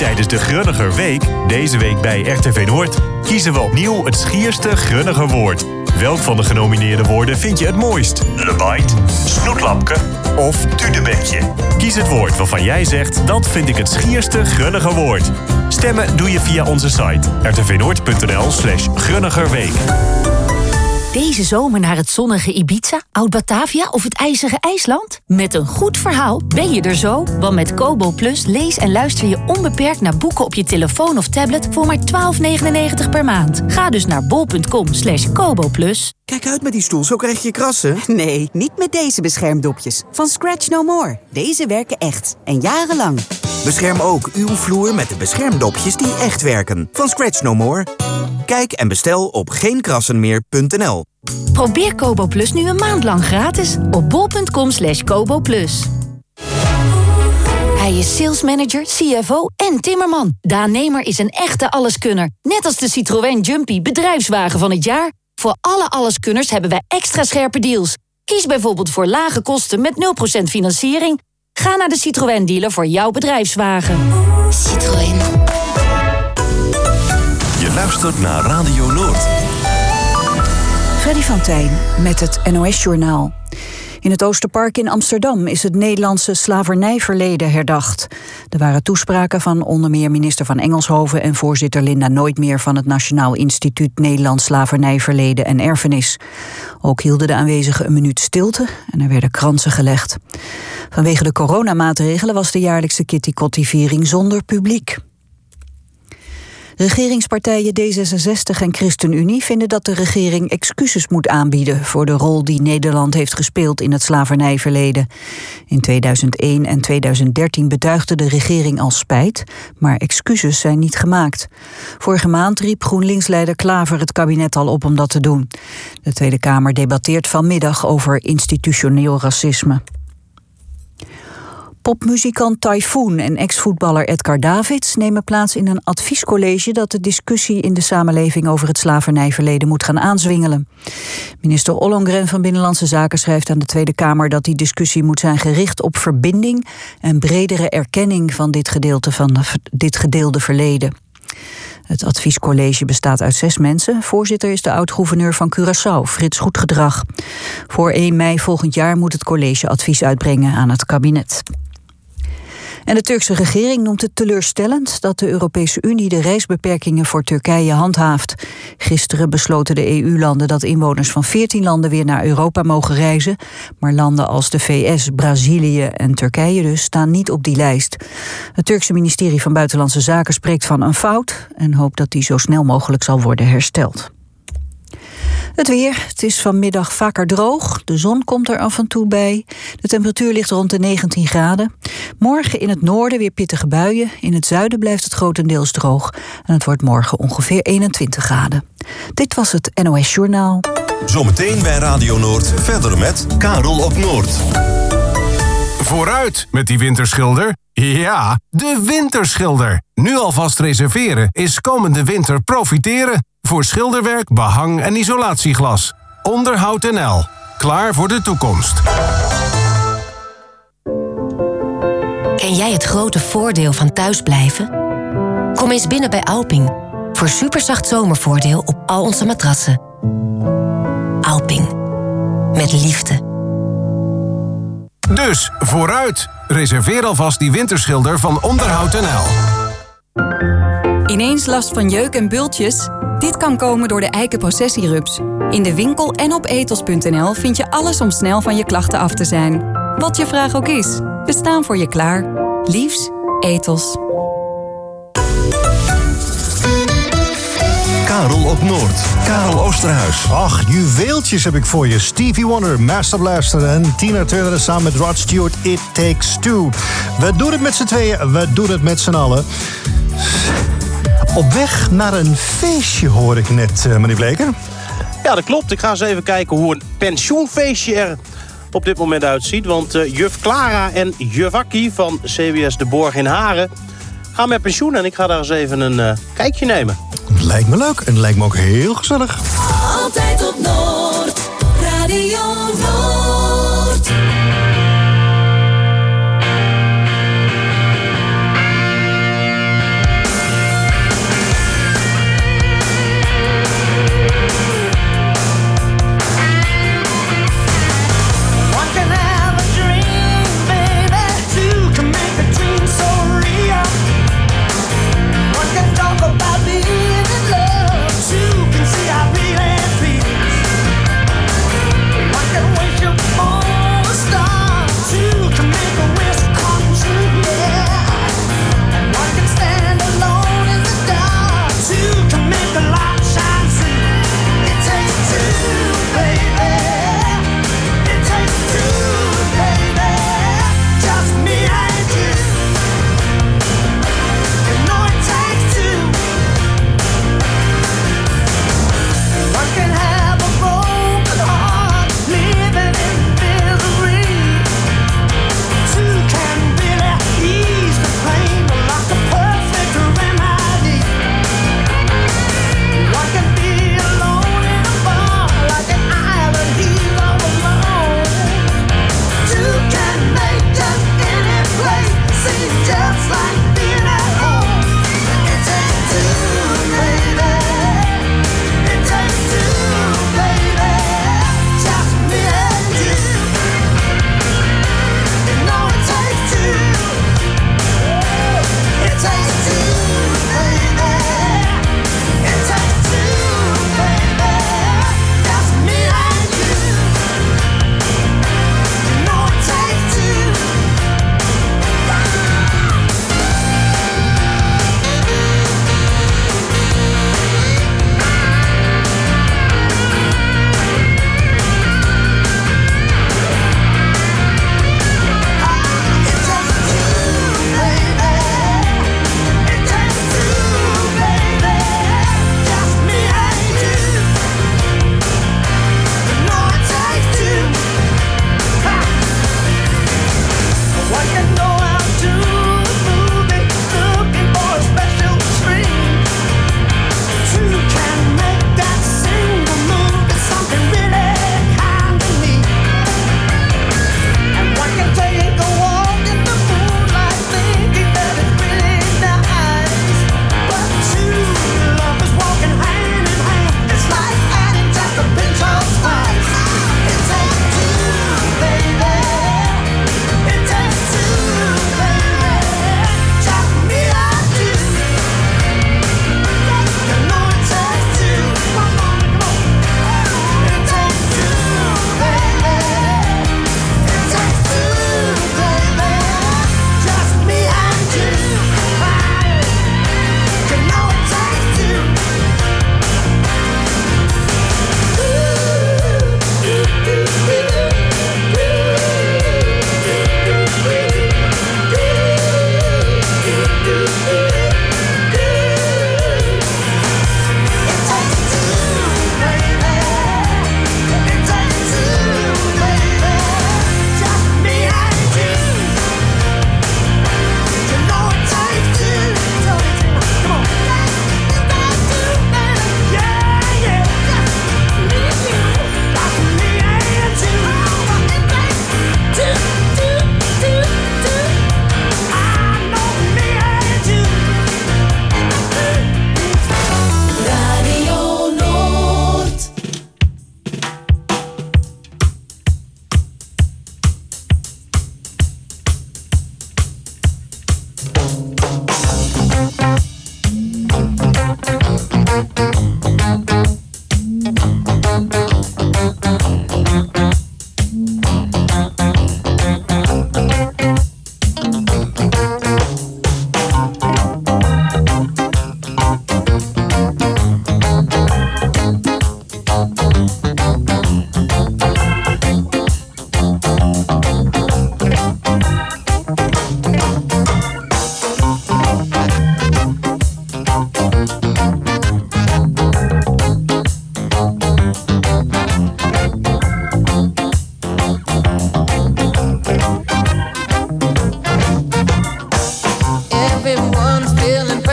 Tijdens de Grunniger Week, deze week bij RTV Noord, kiezen we opnieuw het schierste Grunniger woord. Welk van de genomineerde woorden vind je het mooist? Lebait, snoetlapke of tudebekje? Kies het woord waarvan jij zegt, dat vind ik het schierste Grunniger woord. Stemmen doe je via onze site rtvnoord.nl/Grunnigerweek. Deze zomer naar het zonnige Ibiza, Oud-Batavia of het ijzige IJsland? Met een goed verhaal ben je er zo, want met Kobo Plus lees en luister je onbeperkt naar boeken op je telefoon of tablet voor maar €12,99 per maand. Ga dus naar bol.com/Kobo Plus. Kijk uit met die stoel, zo krijg je krassen. Nee, niet met deze beschermdopjes. Van Scratch No More. Deze werken echt. En jarenlang. Bescherm ook uw vloer met de beschermdopjes die echt werken. Van Scratch No More. Kijk en bestel op geenkrassenmeer.nl. Probeer Kobo Plus nu een maand lang gratis op bol.com/Kobo Plus. Hij is salesmanager, CFO en timmerman. Daan Nemer is een echte alleskunner. Net als de Citroën Jumpy bedrijfswagen van het jaar. Voor alle alleskunners hebben wij extra scherpe deals. Kies bijvoorbeeld voor lage kosten met 0% financiering. Ga naar de Citroën dealer voor jouw bedrijfswagen. Citroën. Je luistert naar Radio Noord. Freddy van Tijn met het NOS-journaal. In het Oosterpark in Amsterdam is het Nederlandse slavernijverleden herdacht. Er waren toespraken van onder meer minister van Engelshoven en voorzitter Linda Nooitmeer van het Nationaal Instituut Nederlands Slavernijverleden en Erfenis. Ook hielden de aanwezigen een minuut stilte en er werden kransen gelegd. Vanwege de coronamaatregelen was de jaarlijkse Kitty Kotti-viering zonder publiek. Regeringspartijen D66 en ChristenUnie vinden dat de regering excuses moet aanbieden voor de rol die Nederland heeft gespeeld in het slavernijverleden. In 2001 en 2013 betuigde de regering al spijt, maar excuses zijn niet gemaakt. Vorige maand riep GroenLinks-leider Klaver het kabinet al op om dat te doen. De Tweede Kamer debatteert vanmiddag over institutioneel racisme. Popmuzikant Typhoon en ex-voetballer Edgar Davids nemen plaats in een adviescollege dat de discussie in de samenleving over het slavernijverleden moet gaan aanzwingelen. Minister Ollongren van Binnenlandse Zaken schrijft aan de Tweede Kamer dat die discussie moet zijn gericht op verbinding en bredere erkenning van dit gedeelde verleden. Het adviescollege bestaat uit 6 mensen. Voorzitter is de oud-gouverneur van Curaçao, Frits Goedgedrag. Voor 1 mei volgend jaar moet het college advies uitbrengen aan het kabinet. En de Turkse regering noemt het teleurstellend dat de Europese Unie de reisbeperkingen voor Turkije handhaaft. Gisteren besloten de EU-landen dat inwoners van 14 landen weer naar Europa mogen reizen. Maar landen als de VS, Brazilië en Turkije dus staan niet op die lijst. Het Turkse ministerie van Buitenlandse Zaken spreekt van een fout en hoopt dat die zo snel mogelijk zal worden hersteld. Het weer, het is vanmiddag vaker droog. De zon komt er af en toe bij. De temperatuur ligt rond de 19 graden. Morgen in het noorden weer pittige buien. In het zuiden blijft het grotendeels droog. En het wordt morgen ongeveer 21 graden. Dit was het NOS Journaal. Zometeen bij Radio Noord verder met Karel op Noord. Vooruit met die winterschilder. Ja, de winterschilder. Nu alvast reserveren is komende winter profiteren. Voor schilderwerk, behang en isolatieglas. Onderhoud NL. Klaar voor de toekomst. Ken jij het grote voordeel van thuisblijven? Kom eens binnen bij Alping. Voor superzacht zomervoordeel op al onze matrassen. Alping. Met liefde. Dus vooruit. Reserveer alvast die winterschilder van Onderhoud NL. Ineens last van jeuk en bultjes? Dit kan komen door de eikenprocessierups. In de winkel en op ethos.nl vind je alles om snel van je klachten af te zijn. Wat je vraag ook is, we staan voor je klaar. Liefs, Ethos. Karel op Noord. Karel Oosterhuis. Ach, juweeltjes heb ik voor je. Stevie Wonder, Master Blaster en Tina Turner samen met Rod Stewart, It Takes Two. We doen het met z'n tweeën, we doen het met z'n allen. Op weg naar een feestje hoor ik net, meneer Bleker. Ja, dat klopt. Ik ga eens even kijken hoe een pensioenfeestje er op dit moment uitziet. Want juf Clara en juf Akkie van CBS De Borg in Haren gaan met pensioen. En ik ga daar eens even een kijkje nemen. Lijkt me leuk en lijkt me ook heel gezellig. Altijd op Noord, Radio Noord.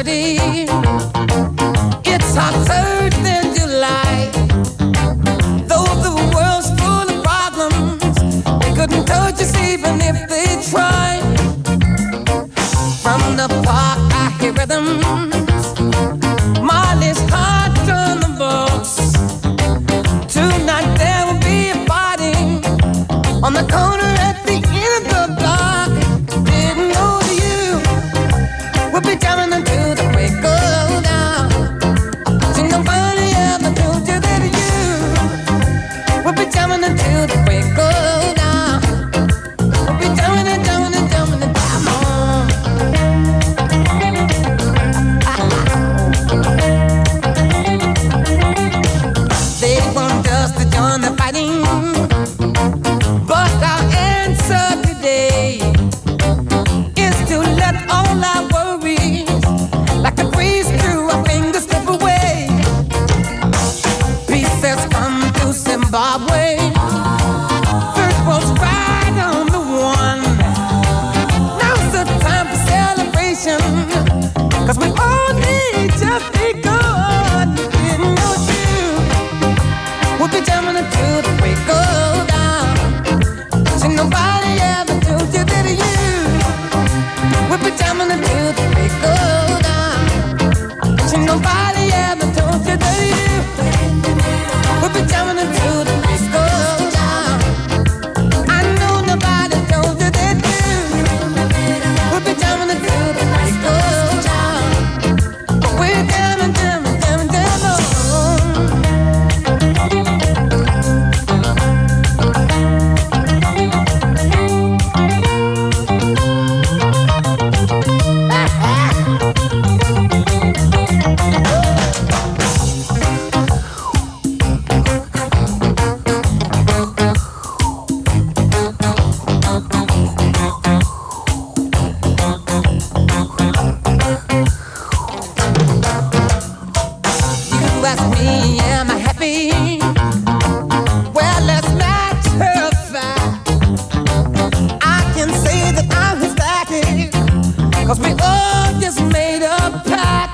city. It's hot Thursday, July. Though the world's full of problems, they couldn't touch us even if they tried. From the park I hear rhythms, Marley's heart on the box. Tonight there will be a party on the corner at the end of the block. Didn't know that you would be jamming until the break of dawn. See, nobody ever told you that you would be jamming until the break of dawn. Would be jamming and jamming and jamming and jam on. They want us to join the fighting, but our answer today is to let all our worries, like a breeze through our fingers, slip away. Peace has come to Zimbabwe. First world's right on the one. Now's the time for celebration, 'cause we all need just begun. Didn't know you would be jamming until the break of dawn. See, nobody ever told you that you would be jamming until the break of dawn. See, nobody ever told you that you would be jamming until the break of dawn. I know nobody told you that you would be jamming until the break of dawn. But we're jamming, jamming, jamming, jamming on. You ask me, am I happy? Well, let's not terrify. I can say that I'm ecstatic, 'cause we all just made a pact.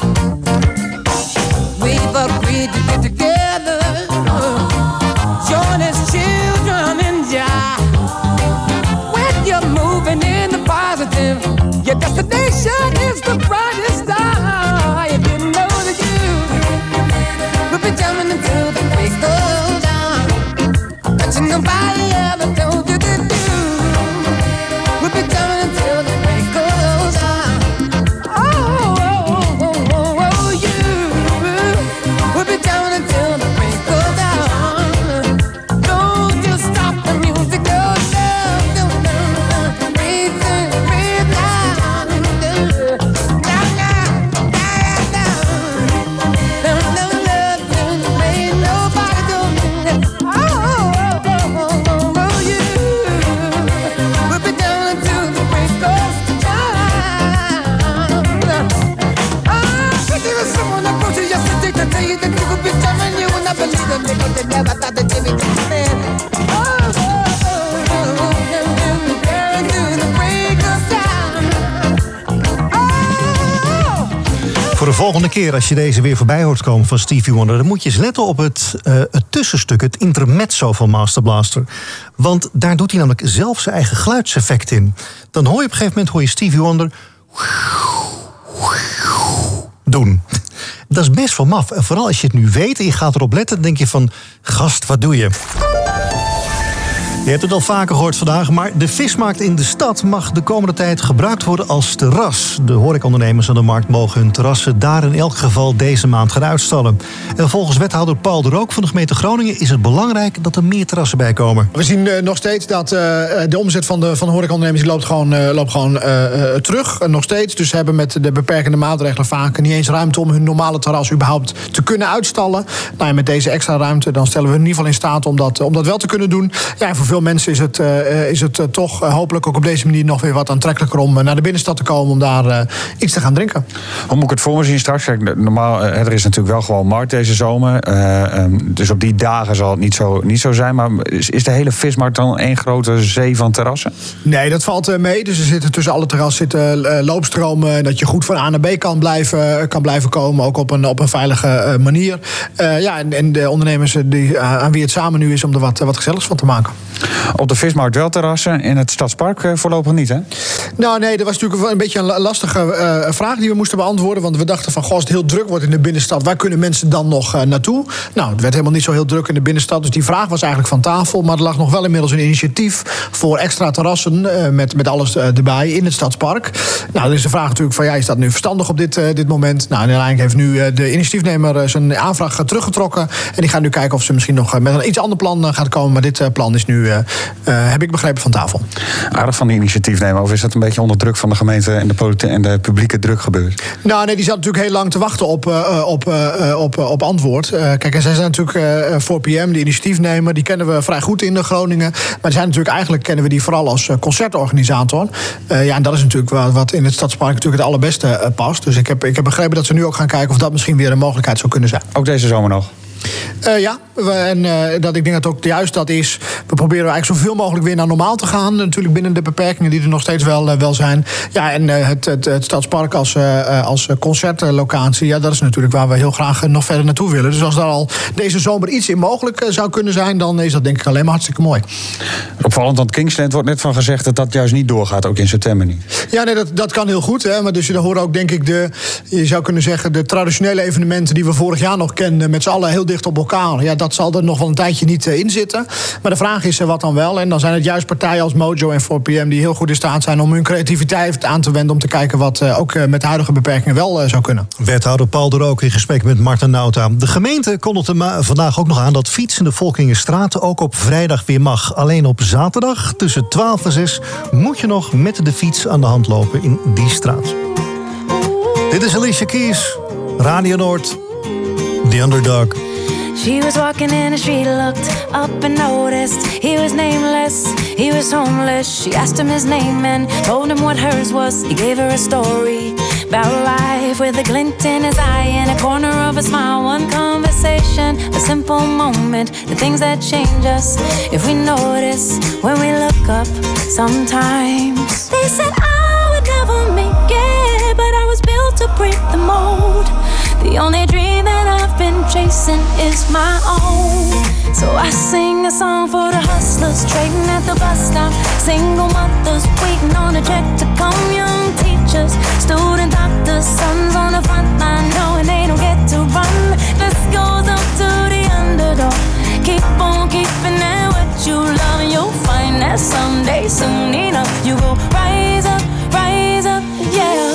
We've agreed to get together, join as children in Jah. When you're moving in the positive, your destination is the brightest star. You didn't know that you would be jamming until the break of dawn. But nobody ever told you that you would be jamming until the break of dawn. Oh, oh, oh, oh, oh, you would be jamming until the break of dawn. Don't you stop the music, no, no, no, no, no. Breathe in, breathe out. Now, now, now, now. No, no, love, ain't nobody doing it. Oh, oh, oh, oh, oh, oh, you would be jamming until the break of dawn. But there was someone approached you yesterday to tell you that you could be jamming. You would not believe them because they never thought that you'd be jamming. Oh, oh, oh, oh, yeah, until the break of dawn. Oh. Voor de volgende keer als je deze weer voorbij hoort komen van Stevie Wonder, dan moet je eens letten op het tussenstuk, het intermezzo van Master Blaster. Want daar doet hij namelijk zelf zijn eigen geluidseffect in. Dan hoor je op een gegeven moment Stevie Wonder doen. Dat is best wel maf. En vooral als je het nu weet en je gaat erop letten, dan denk je van, gast, wat doe je? Je hebt het al vaker gehoord vandaag, maar de vismarkt in de stad mag de komende tijd gebruikt worden als terras. De horecaondernemers aan de markt mogen hun terrassen daar in elk geval deze maand gaan uitstallen. En volgens wethouder Paul de Rook van de gemeente Groningen is het belangrijk dat er meer terrassen bij komen. We zien nog steeds dat de omzet van de horecaondernemers loopt gewoon terug. Nog steeds. Dus ze hebben met de beperkende maatregelen vaak niet eens ruimte om hun normale terras überhaupt te kunnen uitstallen. Nou, en met deze extra ruimte dan stellen we in ieder geval in staat om dat wel te kunnen doen. Ja, en voor veel mensen is het toch hopelijk ook op deze manier nog weer wat aantrekkelijker om naar de binnenstad te komen om daar iets te gaan drinken. Hoe moet ik het voor me zien straks? Kijk, normaal, er is natuurlijk wel gewoon markt deze zomer. Dus op die dagen zal het niet zo zijn. Maar is de hele vismarkt dan één grote zee van terrassen? Nee, dat valt mee. Dus er zitten tussen alle terrassen loopstromen. Dat je goed van A naar B kan blijven komen. Ook op een veilige manier. En de ondernemers aan wie het samen nu is om er wat gezelligs van te maken. Op de vismarkt wel terrassen. In het Stadspark voorlopig niet, hè? Nou nee, dat was natuurlijk een beetje een lastige vraag die we moesten beantwoorden. Want we dachten van, als het heel druk wordt in de binnenstad, waar kunnen mensen dan nog naartoe? Nou, het werd helemaal niet zo heel druk in de binnenstad. Dus die vraag was eigenlijk van tafel. Maar er lag nog wel inmiddels een initiatief voor extra terrassen met alles erbij in het Stadspark. Nou, dan is de vraag natuurlijk van, is dat nu verstandig op dit moment? Nou, en uiteindelijk heeft nu de initiatiefnemer zijn aanvraag teruggetrokken. En die gaat nu kijken of ze misschien nog met een iets ander plan gaat komen. Maar dit plan is nu, heb ik begrepen, van tafel. Aardig van die initiatiefnemer. Of is dat een beetje onder druk van de gemeente en de publieke druk gebeurd? Nou, nee, die zat natuurlijk heel lang te wachten op antwoord. Kijk, zij zijn natuurlijk voor PM, de initiatiefnemer. Die kennen we vrij goed in Groningen. Maar eigenlijk kennen we die vooral als concertorganisator. En dat is natuurlijk wat in het Stadspark natuurlijk het allerbeste past. Dus ik heb begrepen dat ze nu ook gaan kijken of dat misschien weer een mogelijkheid zou kunnen zijn. Ook deze zomer nog? Ik denk dat ook juist dat is. We proberen eigenlijk zoveel mogelijk weer naar normaal te gaan. Natuurlijk binnen de beperkingen die er nog steeds wel zijn. Ja, en het Stadspark als concertlocatie, dat is natuurlijk waar we heel graag nog verder naartoe willen. Dus als daar al deze zomer iets in mogelijk zou kunnen zijn, dan is dat denk ik alleen maar hartstikke mooi. Opvallend, want Kingsland wordt net van gezegd dat juist niet doorgaat, ook in september niet. Ja, nee, dat kan heel goed. Hè, maar dus daar horen ook, denk ik, je zou kunnen zeggen, de traditionele evenementen die we vorig jaar nog kenden, met z'n allen heel dicht op elkaar. Ja, dat zal er nog wel een tijdje niet in zitten. Maar de vraag is wat dan wel. En dan zijn het juist partijen als Mojo en 4PM die heel goed in staat zijn om hun creativiteit aan te wenden, om te kijken wat ook met de huidige beperkingen wel zou kunnen. Wethouder Paul de Rook in gesprek met Marten Nauta. De gemeente kondigde vandaag ook nog aan dat fietsen de Volkingenstraat ook op vrijdag weer mag. Alleen op zaterdag tussen 12 en 6 moet je nog met de fiets aan de hand lopen in die straat. Dit is Alicia Keys, Radio Noord, The Underdog. She was walking in the street, looked up and noticed he was nameless, he was homeless. She asked him his name and told him what hers was. He gave her a story about life with a glint in his eye and a corner of a smile. One conversation, a simple moment, the things that change us if we notice when we look up sometimes. They said I would never make it, but I was built to break the mold. The only dream that I've been chasing is my own. So I sing a song for the hustlers trading at the bus stop, single mothers waiting on a check to come, young teachers, student doctors, sons on the front line knowing they don't get to run. This goes up to the underdog. Keep on keeping it what you love and you'll find that someday, soon enough, you will rise up, yeah.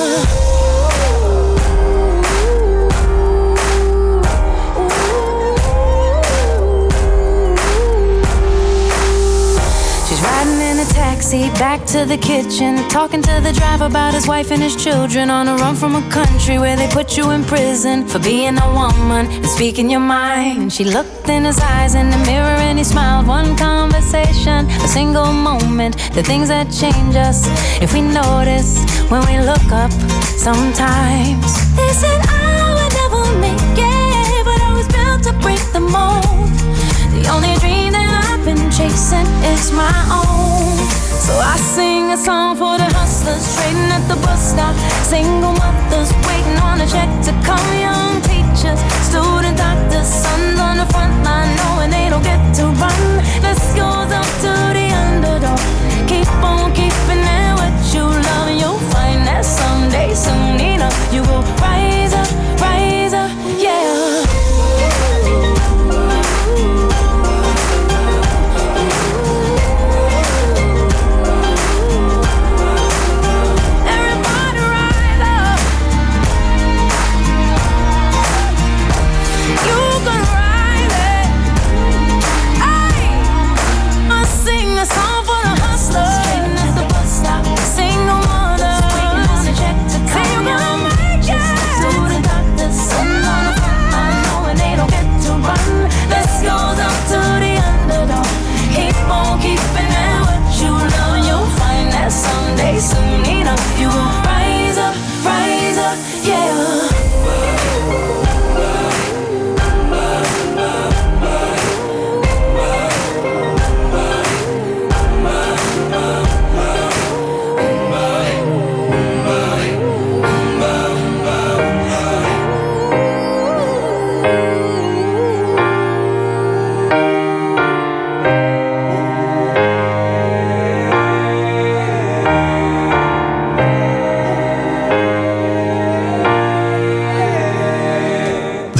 Taxi back to the kitchen, talking to the driver about his wife and his children, on a run from a country where they put you in prison for being a woman and speaking your mind. And she looked in his eyes in the mirror and he smiled. One conversation, a single moment, the things that change us if we notice when we look up sometimes. They said I would never make it, but I was built to break the mold. The only dream that I've been chasing is my own. So I sing a song for the hustlers trading at the bus stop, single mothers waiting on a check to come, young teachers, student doctors, sons on the front line knowing they don't get to run. This goes up to the underdog. Keep on keeping it what you love and you'll find that someday, soon enough, you will rise up, yeah.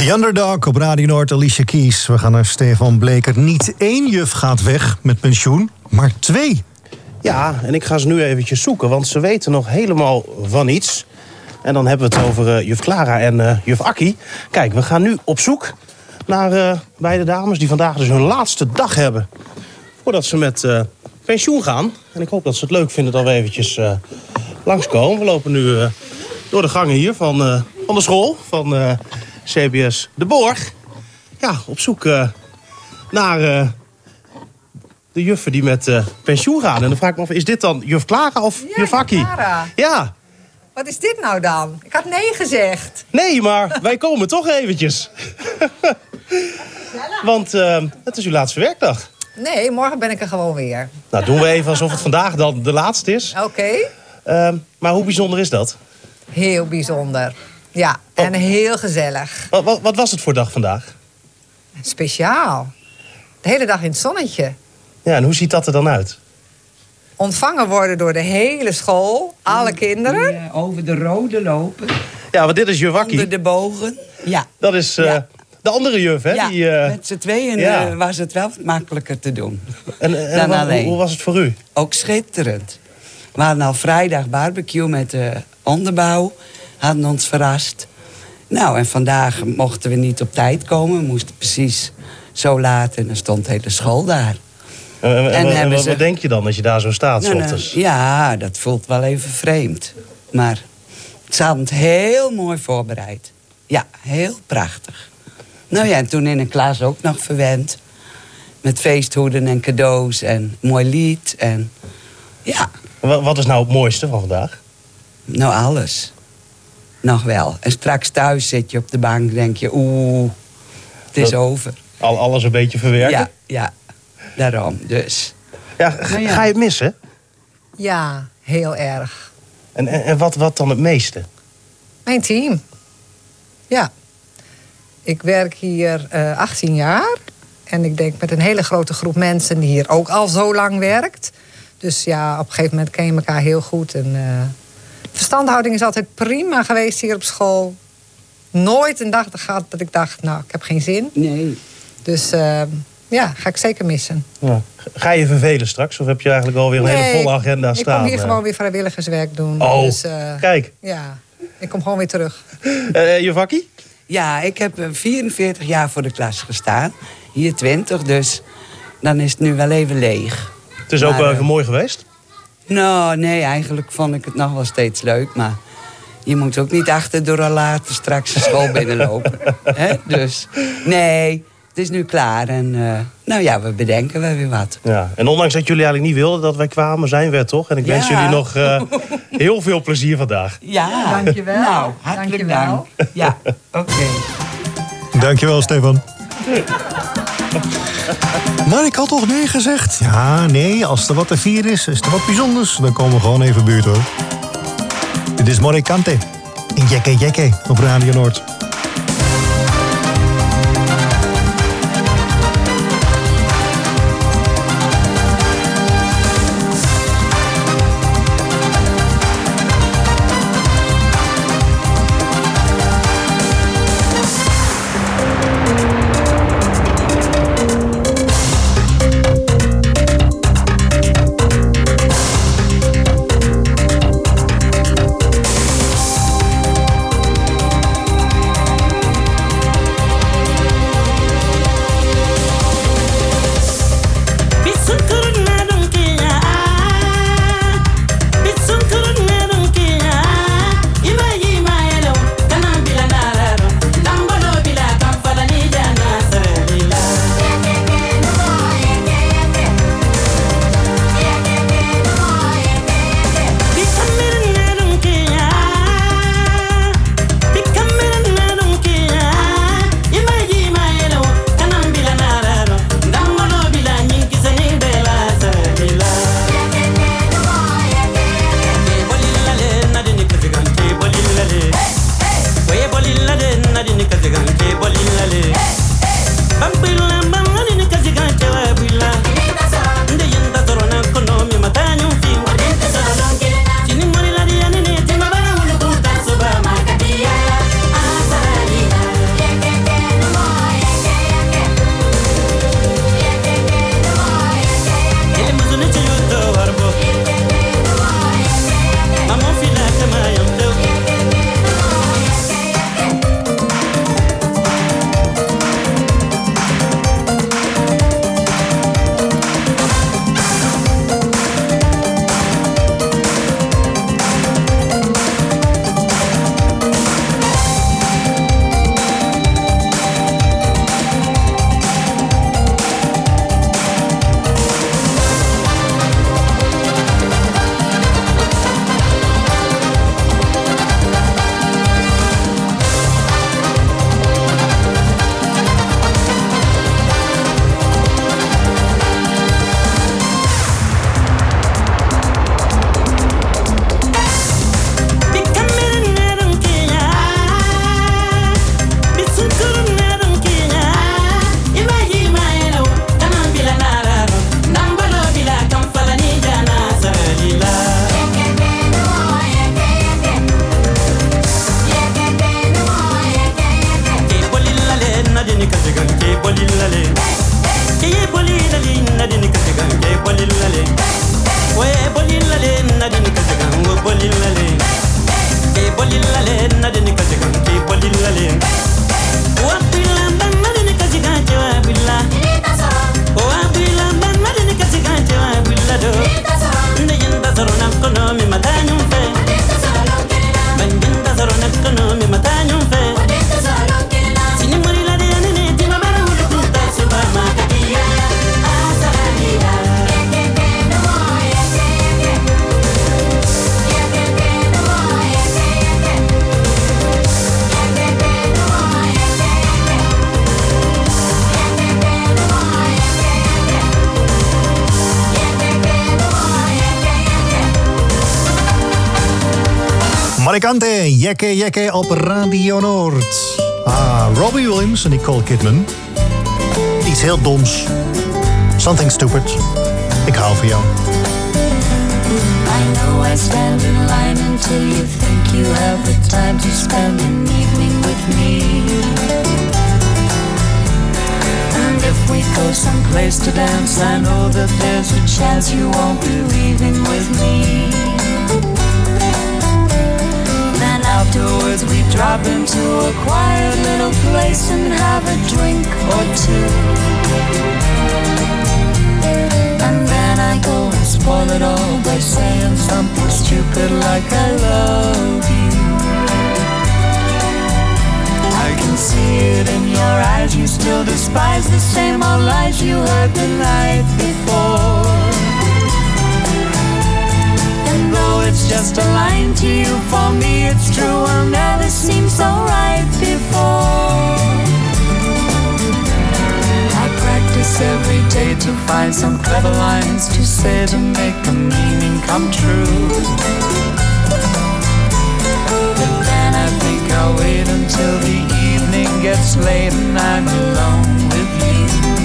The Underdog op Radio Noord, Alicia Keys. We gaan naar Stefan Bleker. Niet 1 juf gaat weg met pensioen, maar 2. Ja, en ik ga ze nu eventjes zoeken, want ze weten nog helemaal van niets. En dan hebben we het over juf Clara en juf Akkie. Kijk, we gaan nu op zoek naar beide dames die vandaag dus hun laatste dag hebben voordat ze met pensioen gaan. En ik hoop dat ze het leuk vinden dat we eventjes langskomen. We lopen nu door de gangen hier van de school, van CBS De Borg. Ja, op zoek naar de juffen die met pensioen gaan. En dan vraag ik me af, is dit dan juf Clara of juf Akkie? Clara. Ja. Wat is dit nou dan? Ik had nee gezegd. Nee, maar wij komen toch eventjes. Want het is uw laatste werkdag. Nee, morgen ben ik er gewoon weer. Nou, doen we even alsof het vandaag dan de laatste is. Oké. Maar hoe bijzonder is dat? Heel bijzonder. Ja, en heel gezellig. Wat was het voor dag vandaag? Speciaal. De hele dag in het zonnetje. Ja, en hoe ziet dat er dan uit? Ontvangen worden door de hele school, alle kinderen. Die, over de rode lopen. Ja, want dit is juf Akkie. Onder de bogen. Ja. Dat is de andere juf, hè? Ja, die, met z'n tweeën was het wel wat makkelijker te doen. En alleen. Hoe was het voor u? Ook schitterend. We hadden al vrijdag barbecue met de onderbouw. Hadden ons verrast. Nou, en vandaag mochten we niet op tijd komen. We moesten precies zo laat en dan stond de hele school daar. En wat denk je dan als je daar zo staat? Ja, dat voelt wel even vreemd. Maar ze hadden het heel mooi voorbereid. Ja, heel prachtig. Nou ja, en toen in een klas ook nog verwend. Met feesthoeden en cadeaus en mooi lied. En ja. Wat is nou het mooiste van vandaag? Nou, alles. Nog wel. En straks thuis zit je op de bank, denk je, het is over. Alles een beetje verwerken? Ja, daarom. Dus. Ja, ga je het missen? Ja, heel erg. En wat dan het meeste? Mijn team. Ja. Ik werk hier 18 jaar. En ik denk met een hele grote groep mensen die hier ook al zo lang werkt. Dus ja, op een gegeven moment ken je elkaar heel goed. En verstandhouding is altijd prima geweest hier op school. Nooit een dag gehad dat ik dacht, nou, ik heb geen zin. Nee. Dus ga ik zeker missen. Ja. Ga je vervelen straks? Of heb je eigenlijk alweer een hele volle agenda staan? Ik kom hier gewoon weer vrijwilligerswerk doen. Oh, dus, kijk. Ja, ik kom gewoon weer terug. Juf Akkie? Ja, ik heb 44 jaar voor de klas gestaan. Hier 20, dus dan is het nu wel even leeg. Het is ook wel even mooi geweest? Nou, nee, eigenlijk vond ik het nog wel steeds leuk. Maar je moet ook niet achter de rollator straks de school binnenlopen. Dus nee, het is nu klaar. En nou ja, we bedenken wel weer wat. Ja. En ondanks dat jullie eigenlijk niet wilden dat wij kwamen, zijn we er toch? En ik wens jullie nog heel veel plezier vandaag. Ja, dankjewel. Nou, hartelijk dank. Ja, oké. Dankjewel, Stefan. Maar ik had toch nee gezegd? Ja, nee, als er wat te vieren is er wat bijzonders, dan komen we gewoon even buurt, hoor. Dit is Morikante in Jekke Jekke op Radio Noord. Marikante, Jekke Jekke op Radio Noord. Robbie Williams en Nicole Kidman. Iets heel doms. Something stupid. Ik hou van jou. I know I stand in line until you think you have the time to spend an evening with me. And if we go someplace to dance, I know that there's a chance you won't be leaving with me. Then afterwards we drop into a quiet little place and have a drink or two. And then I go and spoil it all by saying something stupid like I love you. I can see it in your eyes, you still despise the same old lies you heard the night before. And though it's just a line to you, for me it's true, I'll never seem so right before. Every day to find some clever lines to say to make the meaning come true. But then I think I'll wait until the evening gets late and I'm alone with you.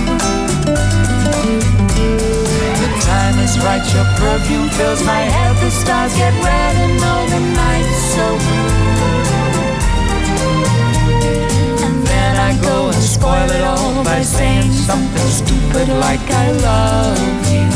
The time is right, your perfume fills my head, the stars get red and all the night's so blue. I go and spoil it all by saying something stupid like I love you.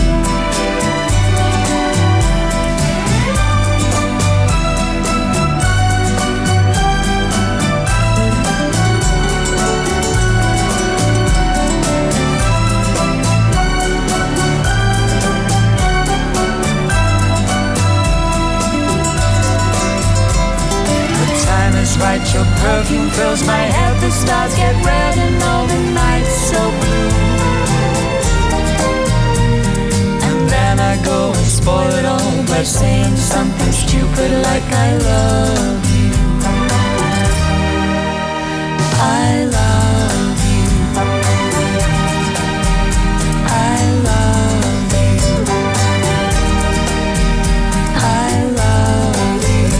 Right, your perfume fills my head, the stars get red and all the night's so blue. And then I go and spoil it all by saying something stupid like I love you. I love you. I love you. I love you.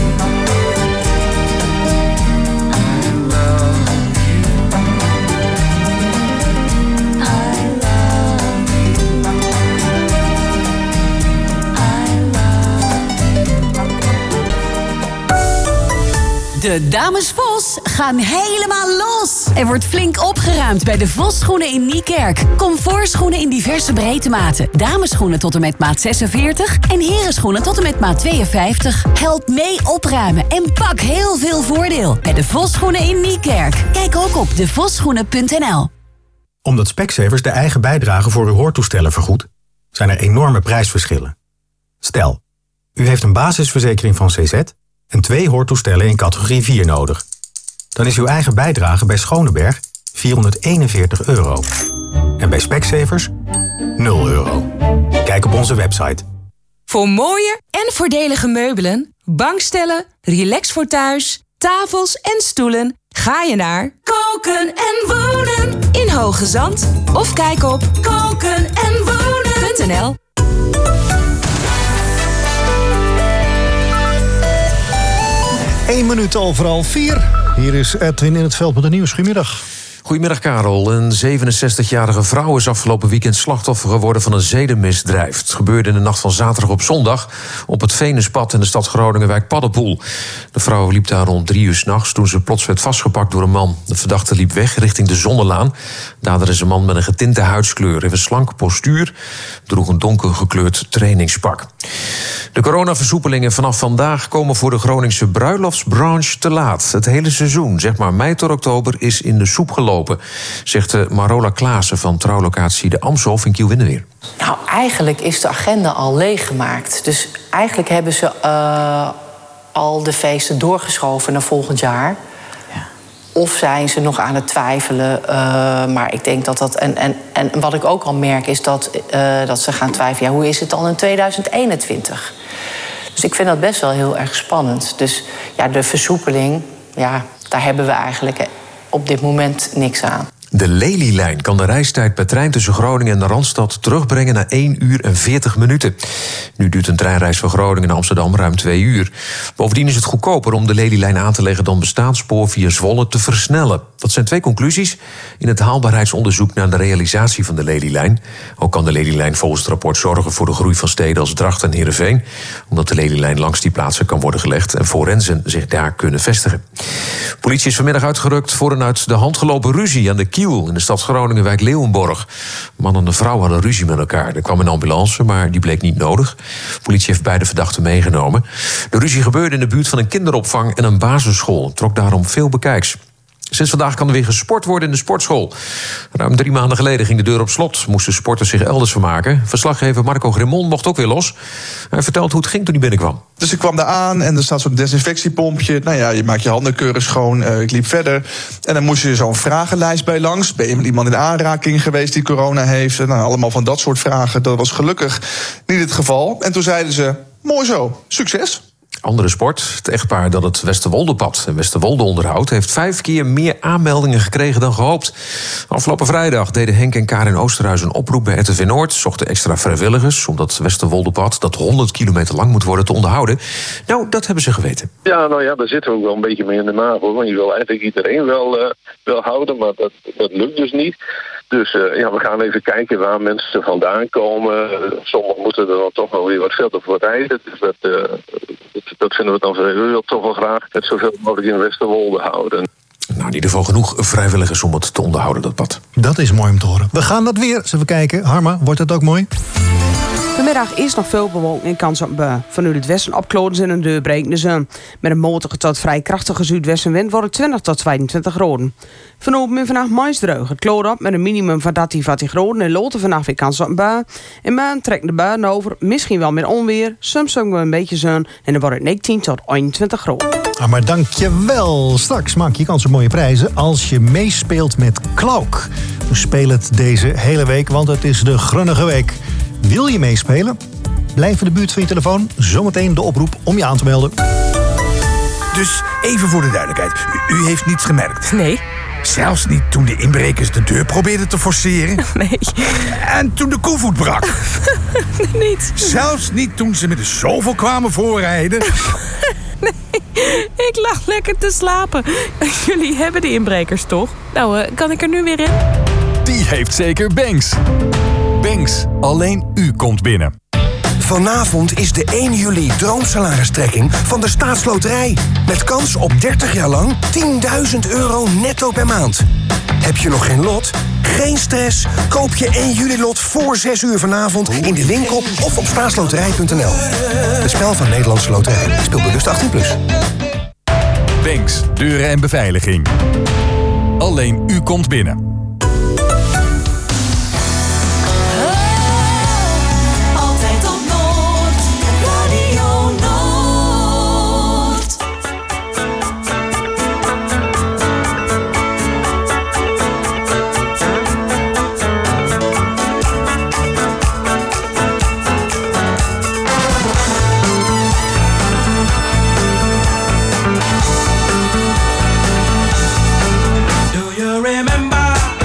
De dames Vos gaan helemaal los. Er wordt flink opgeruimd bij de Vos schoenen in Niekerk. Comfortschoenen in diverse breedtematen. Damesschoenen tot en met maat 46 en herenschoenen tot en met maat 52. Help mee opruimen en pak heel veel voordeel bij de Vos schoenen in Niekerk. Kijk ook op devosschoenen.nl. Omdat Specsavers de eigen bijdrage voor uw hoortoestellen vergoedt, zijn er enorme prijsverschillen. Stel, u heeft een basisverzekering van CZ en 2 hoortoestellen in categorie 4 nodig. Dan is uw eigen bijdrage bij Schoneberg €441. En bij Specsavers €0. Kijk op onze website. Voor mooie en voordelige meubelen, bankstellen, relax voor thuis, tafels en stoelen ga je naar Koken en Wonen in Hoge Zand. Of kijk op kokenenwonen.nl. Eén minuut overal 4. Hier is Edwin in het veld met de nieuws. Goedemiddag. Goedemiddag Karel. Een 67-jarige vrouw is afgelopen weekend slachtoffer geworden van een zedenmisdrijf. Het gebeurde in de nacht van zaterdag op zondag op het Venuspad in de stad Groningen-wijk Paddepoel. De vrouw liep daar rond 3 uur 's nachts toen ze plots werd vastgepakt door een man. De verdachte liep weg richting de Zonnelaan. Dader is een man met een getinte huidskleur, heeft een slanke postuur, droeg een donker gekleurd trainingspak. De coronaversoepelingen vanaf vandaag komen voor de Groningse bruiloftsbranche te laat. Het hele seizoen, zeg maar mei tot oktober, is in de soep gelopen, zegt Marola Klaassen van trouwlocatie De Amshof in Kiel-Windeweer. Nou, eigenlijk is de agenda al leeggemaakt. Dus eigenlijk hebben ze al de feesten doorgeschoven naar volgend jaar. Ja. Of zijn ze nog aan het twijfelen. Maar ik denk dat. En wat ik ook al merk is dat ze gaan twijfelen. Ja, hoe is het dan in 2021? Dus ik vind dat best wel heel erg spannend. Dus ja, de versoepeling, ja, daar hebben we eigenlijk op dit moment niks aan. De Lelylijn kan de reistijd per trein tussen Groningen en de Randstad terugbrengen naar 1 uur en 40 minuten. Nu duurt een treinreis van Groningen naar Amsterdam ruim 2 uur. Bovendien is het goedkoper om de Lelylijn aan te leggen dan bestaand spoor via Zwolle te versnellen. Dat zijn 2 conclusies in het haalbaarheidsonderzoek naar de realisatie van de Lelylijn. Ook kan de Lelylijn volgens het rapport zorgen voor de groei van steden als Drachten en Heerenveen, omdat de Lelylijn langs die plaatsen kan worden gelegd en forensen zich daar kunnen vestigen. Politie is vanmiddag uitgerukt voor een uit de hand gelopen ruzie aan de Kiel in de stad Groningen, wijk Leeuwenborg. Man en een vrouw hadden ruzie met elkaar. Er kwam een ambulance, maar die bleek niet nodig. Politie heeft beide verdachten meegenomen. De ruzie gebeurde in de buurt van een kinderopvang en een basisschool. Trok daarom veel bekijks. Sinds vandaag kan er weer gesport worden in de sportschool. Ruim 3 maanden geleden ging de deur op slot. Moesten sporters zich elders vermaken. Verslaggever Marco Grimond mocht ook weer los. Hij vertelt hoe het ging toen hij binnenkwam. Dus ik kwam daar aan en er staat zo'n desinfectiepompje. Nou ja, je maakt je handen keurig schoon. Ik liep verder. En dan moest je zo'n vragenlijst bij langs. Ben je met iemand in aanraking geweest die corona heeft? Nou, allemaal van dat soort vragen. Dat was gelukkig niet het geval. En toen zeiden ze, mooi zo, succes. Andere sport. Het echtpaar dat het Westerwoldepad en Westerwolde onderhoudt, heeft 5 keer meer aanmeldingen gekregen dan gehoopt. Afgelopen vrijdag deden Henk en Karin Oosterhuis een oproep bij RTV Noord. Zochten extra vrijwilligers om dat Westerwoldepad, dat 100 kilometer lang moet worden, te onderhouden. Nou, dat hebben ze geweten. Ja, nou ja, daar zitten we ook wel een beetje mee in de maag, hoor. Want je wil eigenlijk iedereen wel houden, maar dat lukt dus niet. Dus ja, we gaan even kijken waar mensen vandaan komen. Sommigen moeten er dan toch wel weer wat verder voor rijden. Dus dat vinden we dan toch wel graag het zoveel mogelijk in Westerwolde houden. Nou, in ieder geval genoeg vrijwilligers om het te onderhouden, dat pad. Dat is mooi om te horen. We gaan dat weer eens even kijken. Harma, wordt het ook mooi? Vanmiddag is nog veel bewolking en kans op vanuit het westen opklodens en een deurbrekende zon. Met een matige tot vrij krachtige zuidwestenwind wordt het 20 tot 22 graden. Vanavond en vannacht meest droog. Het kloot op met een minimum van 13 graden en later vannacht weer kans op een bui. En maand trekken de buien over, misschien wel met onweer, soms ook wel een beetje zon en dan wordt het 19 tot 21 graden. Maar dankjewel. Straks maak je kans op mooie prijzen als je meespeelt met Klauk. We spelen het deze hele week, want het is de Grunnige Week. Wil je meespelen? Blijf in de buurt van je telefoon. Zometeen de oproep om je aan te melden. Dus even voor de duidelijkheid. U heeft niets gemerkt? Nee. Zelfs niet toen de inbrekers de deur probeerden te forceren? Nee. En toen de koevoet brak? Niet. Zelfs niet toen ze met de shovel kwamen voorrijden? Nee, ik lag lekker te slapen. Jullie hebben de inbrekers toch? Nou, kan ik er nu weer in? Die heeft zeker Banks. Banks, alleen u komt binnen. Vanavond is de 1 juli droomsalaristrekking van de Staatsloterij. Met kans op 30 jaar lang €10.000 netto per maand. Heb je nog geen lot? Geen stress. Koop je 1 juli lot voor 6 uur vanavond in de winkel of op staatsloterij.nl. Het spel van Nederlandse Loterij. Speel bewust 18+. Banks, deuren en beveiliging. Alleen u komt binnen. Do you remember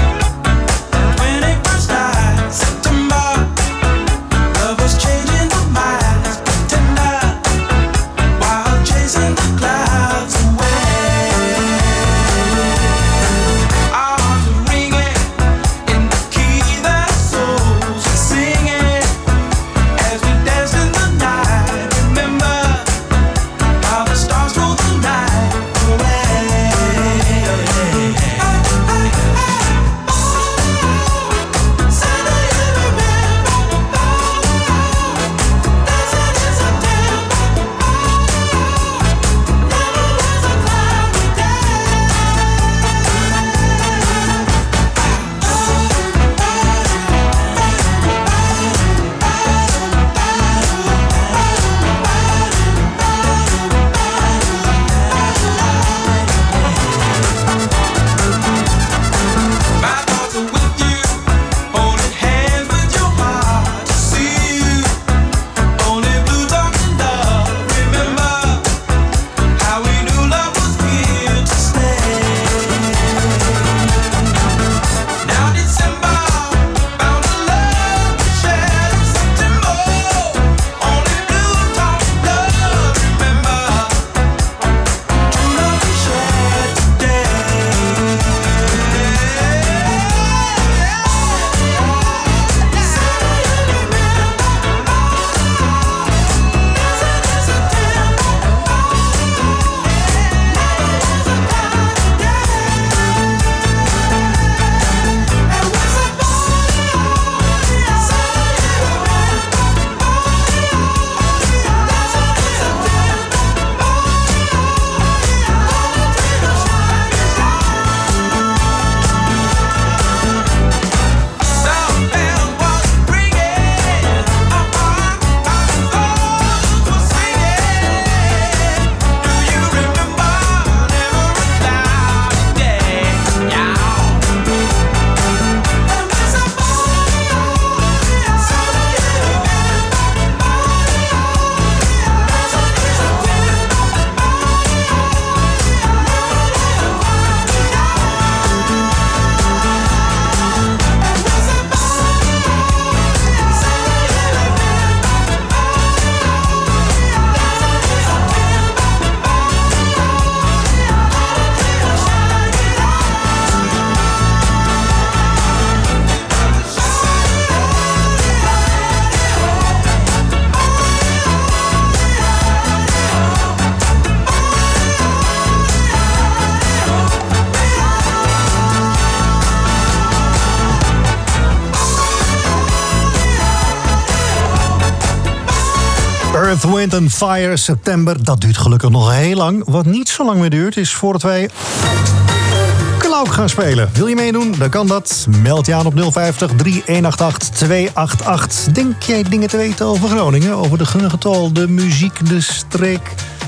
Earth, Wind and Fire, september. Dat duurt gelukkig nog heel lang. Wat niet zo lang meer duurt, is voordat wij Klauk gaan spelen. Wil je meedoen? Dan kan dat. Meld je aan op 050 3188 288. Denk jij dingen te weten over Groningen? Over de Grunnegetal, de muziek, de streek?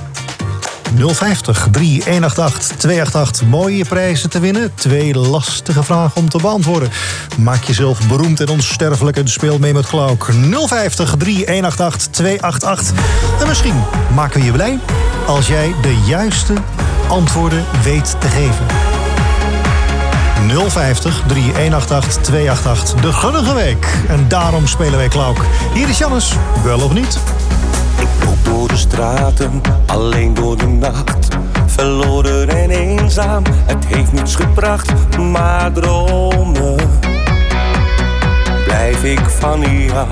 050 3188 288. Mooie prijzen te winnen. 2 lastige vragen om te beantwoorden. Maak jezelf beroemd en onsterfelijk en speel mee met Klauk. 050 3188 288. En misschien maken we je blij als jij de juiste antwoorden weet te geven. 050 3188 288. De Gunnige Week. En daarom spelen wij Klauk. Hier is Jannes. Wel of niet? Loop door de straten, alleen door de nacht. Verloren en eenzaam, het heeft niets gebracht. Maar dromen, blijf ik van jou.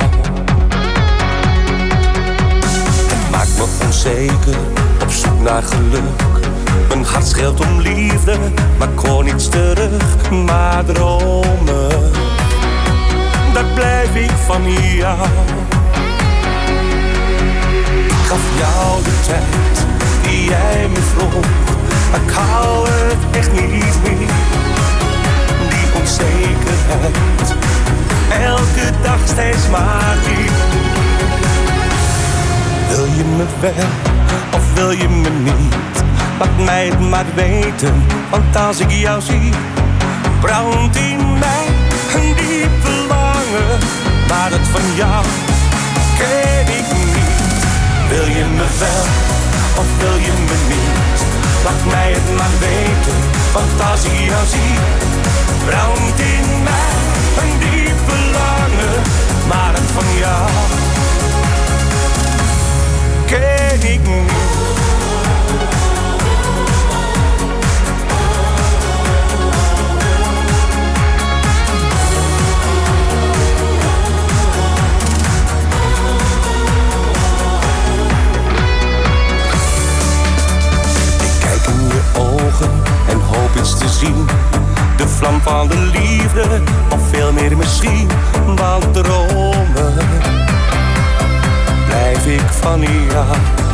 Het maakt me onzeker, op zoek naar geluk. Mijn hart schreeuwt om liefde, maar ik hoor niets terug. Maar dromen, daar blijf ik van jou. Ik gaf jou de tijd die jij me vroeg, maar ik hou het echt niet meer. Die onzekerheid, elke dag steeds maar weer. Wil je me wel of wil je me niet? Laat mij het maar weten, want als ik jou zie, brandt in mij een diep verlangen. Maar het van jou ken ik niet. Wil je me wel of wil je me niet? Laat mij het maar weten, want als ik jou zie, brandt in mij een diep verlangen. Maar het van jou ken ik niet. En hoop iets te zien, de vlam van de liefde, of veel meer misschien. Want dromen, blijf ik van jou.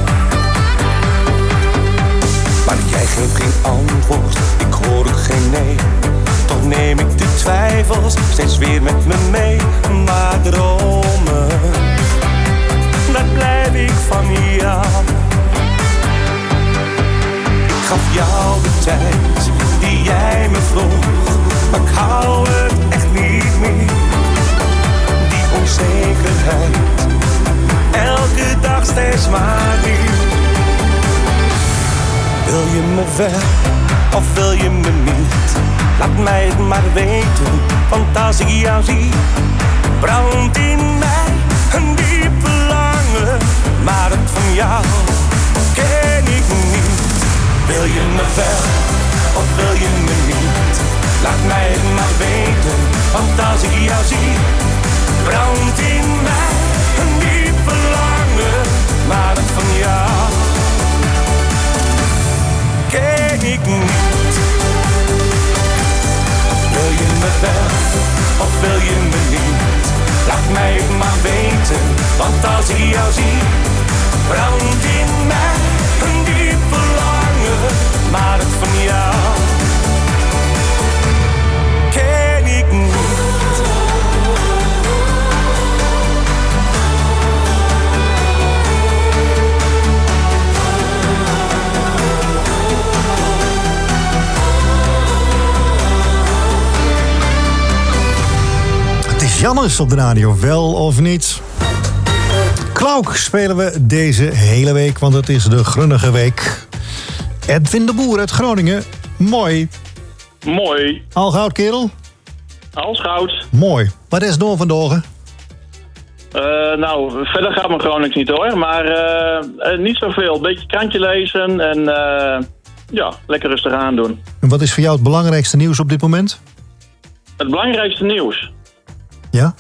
Maar jij geeft geen antwoord, ik hoor ook geen nee. Toch neem ik de twijfels steeds weer met me mee. Maar dromen, daar blijf ik van jou. Ik gaf jou de tijd die jij me vroeg, maar ik hou het echt niet meer. Die onzekerheid, elke dag steeds maar weer. Wil je me wel of wil je me niet? Laat mij het maar weten, want als ik jou zie, brandt in mij een diep verlangen. Maar het van jou ken ik niet. Wil je me wel of wil je me niet? Laat mij het maar weten, want als ik jou zie, brandt in mij een diep verlangen. Maar het van jou ken ik niet. Wil je me wel of wil je me niet? Laat mij het maar weten, want als ik jou zie, brandt in mij een diep verlangen. Maar het van jou ken ik niet. Het is Jannes op de radio, wel of niet? Klauk spelen we deze hele week, want het is de Grunnige Week. Edwin de Boer uit Groningen. Mooi. Mooi. Al goud, kerel? Al goud. Mooi. Wat is door vandaag? Nou, verder gaat mijn Gronings niet hoor. Maar niet zoveel. Beetje krantje lezen en ja, lekker rustig aan doen. En wat is voor jou het belangrijkste nieuws op dit moment? Het belangrijkste nieuws? Ja?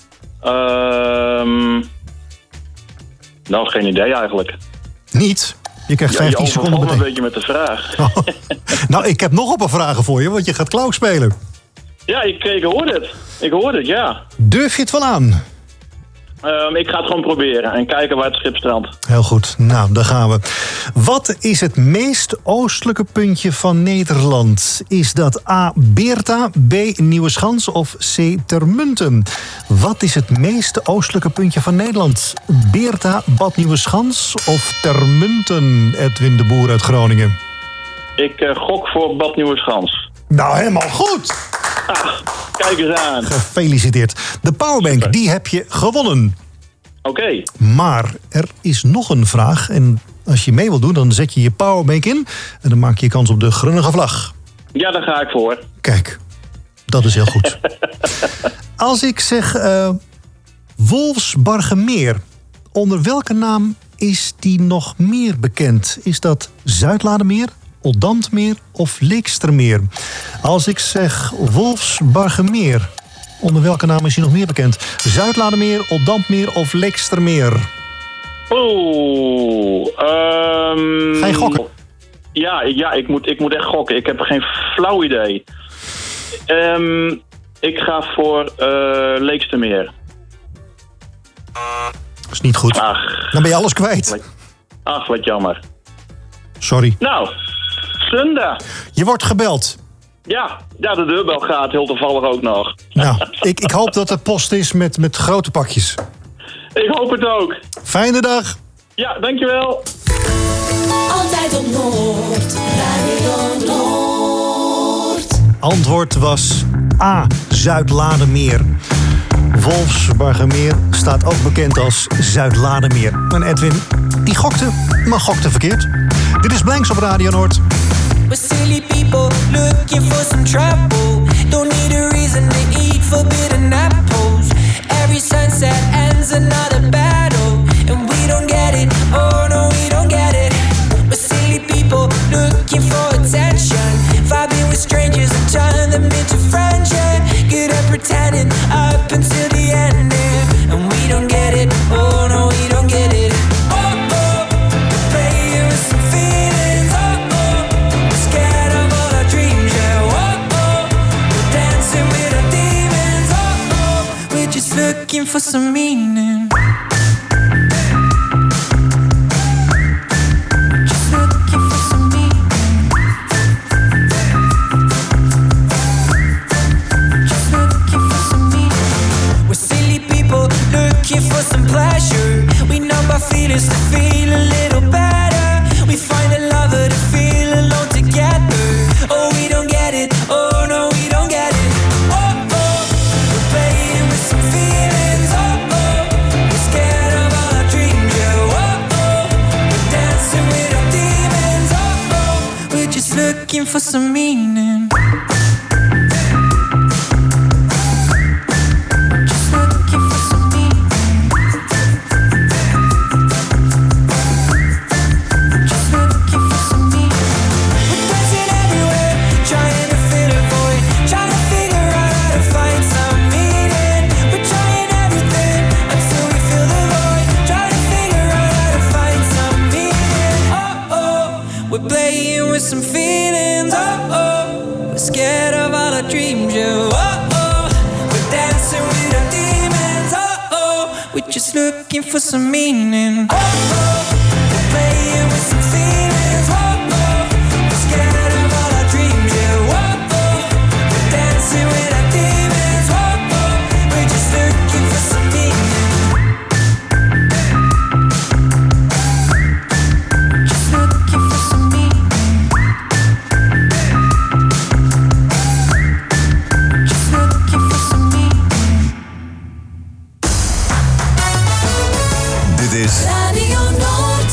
Nou, geen idee eigenlijk. Niet? Je krijgt 15 seconden meteen. Een beetje met de vraag. Oh. Nou, ik heb nog een paar vragen voor je, want je gaat Klauk spelen. Ja, ik hoor het. Ik hoor het, ja. Durf je het wel aan? Ik ga het gewoon proberen en kijken waar het schip strandt. Heel goed, nou, daar gaan we. Wat is het meest oostelijke puntje van Nederland? Is dat A. Beerta, B. Nieuweschans of C. Termunten? Wat is het meest oostelijke puntje van Nederland? Beerta, Bad Nieuweschans of Termunten? Edwin de Boer uit Groningen. Ik gok voor Bad Nieuweschans. Nou, helemaal goed! Kijk eens aan. Gefeliciteerd. De powerbank, die heb je gewonnen. Oké. Maar er is nog een vraag. En als je mee wilt doen, dan zet je je powerbank in. En dan maak je kans op de grunnige vlag. Ja, daar ga ik voor. Kijk, dat is heel goed. Als ik zeg Wolfsbargemeer, onder welke naam is die nog meer bekend? Is dat Zuidladermeer, Oldambtmeer of Leekstermeer? Als ik zeg Wolfsbargemeer, onder welke naam is hij nog meer bekend? Zuidladermeer, Oldambtmeer of Leekstermeer? Ga je gokken? Ja, ik moet echt gokken. Ik heb geen flauw idee. Ik ga voor Leekstermeer. Dat is niet goed. Ach. Dan ben je alles kwijt. Ach, wat jammer. Sorry. Nou, Sunda. Je wordt gebeld. Ja, de deurbel gaat heel toevallig ook nog. Nou, ik hoop dat het post is met grote pakjes. Ik hoop het ook. Fijne dag. Ja, dankjewel. Altijd op Noord, Radio Noord. Antwoord was A. Zuidladermeer. Wolfsbargemeer staat ook bekend als Zuidladermeer. En Edwin, die gokte, maar gokte verkeerd. Dit is Blanks op Radio Noord. We're silly people looking for some trouble. Don't need a reason to eat forbidden apples. Every sunset ends another battle. And we don't get it, oh no, we don't get it. We're silly people looking for attention. Vibing with strangers and turn them into friends, yeah. Good at pretending up until the end, yeah. And we don't get it, oh no, we don't get it. Looking for some meaning. Just looking for some meaning. Just looking for some meaning. We're silly people looking for some pleasure. We numb our feelings to feel a little better. We find a lover to feel alone together. Oh, we don't get it. Oh no, we don't get it. We're playing with some feelings. We're scared of all our dreams. Yeah, we're dancing with our demons. We're just looking for some meaning. Just looking for some meaning. Just looking for some meaning. We're dancing everywhere, trying to fill a void, trying to figure out how to find some meaning. We're trying everything until we fill the void, trying to figure out how to find some meaning. We're playing with some feelings. We're scared of all our dreams. Yeah, we're dancing with our demons. We're just looking for some meaning. We're playing with some feelings. We're scared of all our dreams. Yeah, we're dancing with our demons. We're just looking for some meaning. Just looking for some meaning. Just looking for some meaning. Dit is Radio Noord.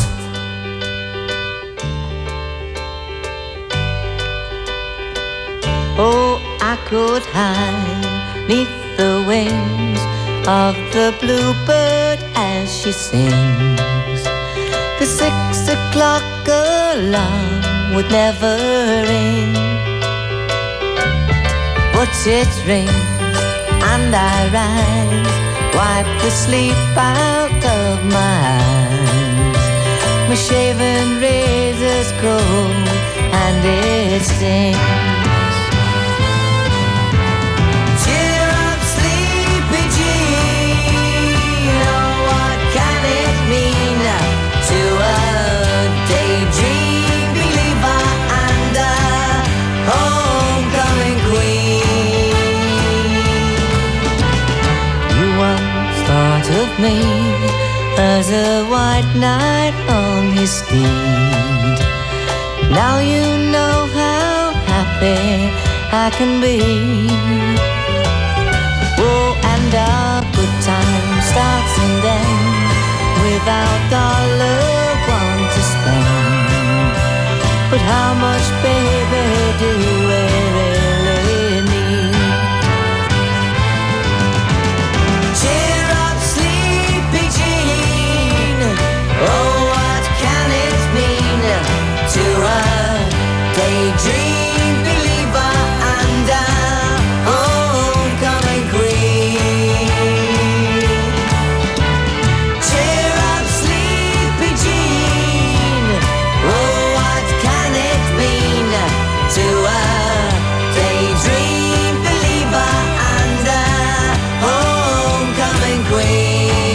Oh, I could hide neath the wings of the bluebird as she sings. The 6 o'clock alarm would never ring, but it rings and I rise, wipe the sleep out of my eyes. My shaven razor's cold and it stings. Cheer up, sleepy Jean. was a white knight on his steed. Now you know how happy I can be. Oh, and our good time starts and ends without our loved one to spend. But how much, baby, do we really need? Cheer up, sleepy Jean. Oh, what can it mean to a daydream believer and a homecoming queen? Cheer up, sleepy Jean. Oh, what can it mean to a daydream believer and a homecoming queen?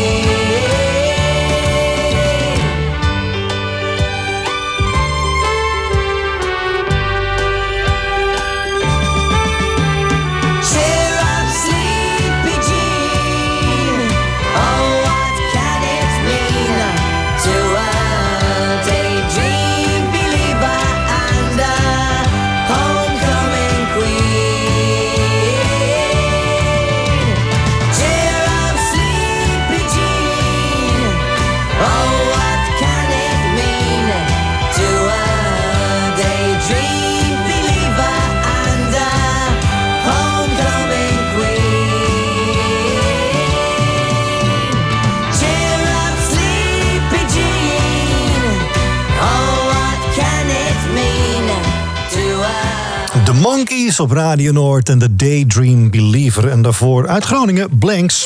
Cheer up, sleepy Jean. Oh, what can it mean to a daydream believer and a homecoming queen? Cheer up, sleepy Jean. Oh, what can it mean to a daydream believer and a homecoming queen? Cheer up, sleepy Jean. Oh, what can it mean to a... De Monkeys op Radio Noord en de Daydream Believer. En daarvoor uit Groningen, Blanks.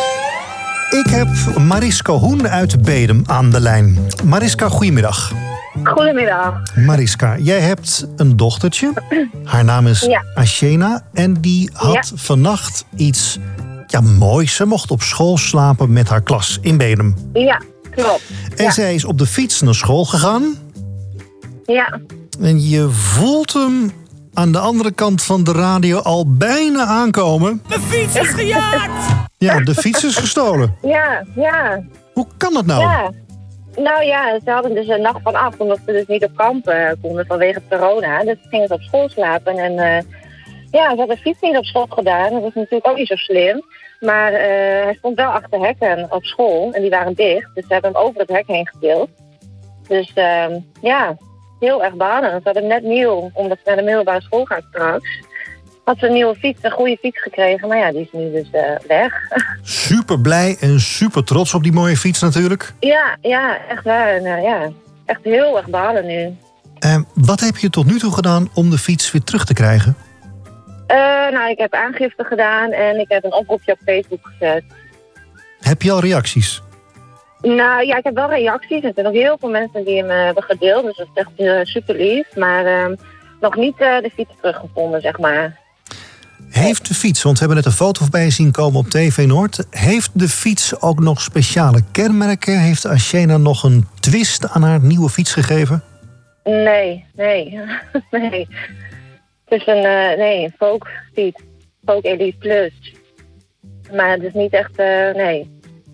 Ik heb Mariska Hoen uit Bedum aan de lijn. Mariska, goedemiddag. Goedemiddag. Mariska, jij hebt een dochtertje. Haar naam is Ja. Ashena. En die had vannacht iets moois. Ze mocht op school slapen met haar klas in Bedum. Ja, klopt. En zij is op de fiets naar school gegaan. Ja. En je voelt hem aan de andere kant van de radio al bijna aankomen. De fiets is gejaagd! Ja, de fiets is gestolen. Ja, ja. Hoe kan dat nou? Ja. Nou ja, ze hadden dus een nacht van af, omdat ze dus niet op kamp konden vanwege corona. Dus gingen ze op school slapen. En ja, ze hadden de fiets niet op school gedaan. Dat was natuurlijk ook niet zo slim. Maar hij stond wel achter hekken op school en die waren dicht. Dus ze hebben hem over het hek heen getild. Dus ja, heel erg balen. Ze hadden net nieuw, omdat ze naar de middelbare school gaat straks. Had ze een nieuwe fiets, een goede fiets gekregen. Maar ja, die is nu dus weg. Super blij en super trots op die mooie fiets natuurlijk. Ja, echt waar. En, ja, echt heel erg balen nu. Wat heb je tot nu toe gedaan om de fiets weer terug te krijgen? Nou, ik heb aangifte gedaan en ik heb een oproepje op Facebook gezet. Heb je al reacties? Nou ja, ik heb wel reacties. Er zijn ook heel veel mensen die hem hebben gedeeld. Dus dat is echt super lief. Maar nog niet de fiets teruggevonden, zeg maar. Heeft de fiets, want we hebben net een foto voorbij zien komen op TV Noord. Heeft de fiets ook nog speciale kenmerken? Heeft Ashena nog een twist aan haar nieuwe fiets gegeven? Nee. nee. Het is een folk fiets. Folk Elite Plus. Maar het is niet echt, nee.